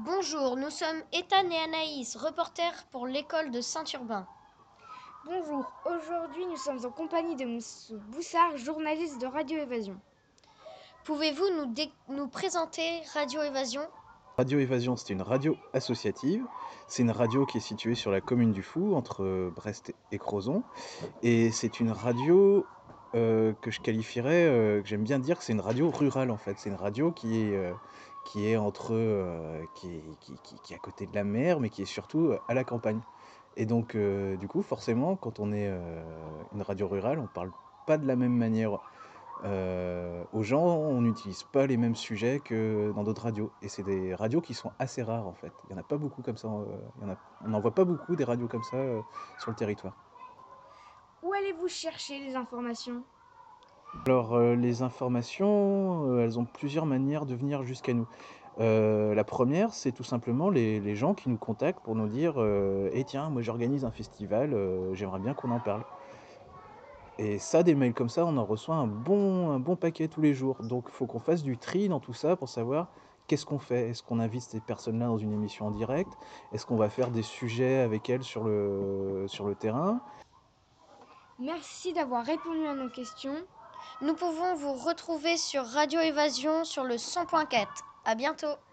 Bonjour, nous sommes Ethan et Anaïs, reporters pour l'école de Saint-Urbain. Bonjour, aujourd'hui nous sommes en compagnie de Monsieur Boussard, journaliste de Radio Évasion. Pouvez-vous nous présenter Radio Évasion? Radio Évasion, c'est une radio associative. C'est une radio qui est située sur la commune du Fou, entre Brest et Crozon. Et c'est une radio que je qualifierais, que j'aime bien dire que c'est une radio rurale en fait. C'est une radio qui est qui est à côté de la mer, mais qui est surtout à la campagne. Et donc, du coup, forcément, quand on est une radio rurale, on parle pas de la même manière aux gens, on n'utilise pas les mêmes sujets que dans d'autres radios. Et c'est des radios qui sont assez rares en fait. Il n'y en a pas beaucoup comme ça. On n'en voit pas beaucoup des radios comme ça sur le territoire. Où allez-vous chercher les informations? Alors les informations, elles ont plusieurs manières de venir jusqu'à nous. La première, c'est tout simplement les gens qui nous contactent pour nous dire «Eh tiens, moi j'organise un festival, j'aimerais bien qu'on en parle». Et ça, des mails comme ça, on en reçoit un bon paquet tous les jours. Donc il faut qu'on fasse du tri dans tout ça pour savoir qu'est-ce qu'on fait. Est-ce qu'on invite ces personnes-là dans une émission en direct? Est-ce qu'on va faire des sujets avec elles sur le terrain? Merci d'avoir répondu à nos questions. Nous pouvons vous retrouver sur Radio Évasion sur le 100.4. À bientôt!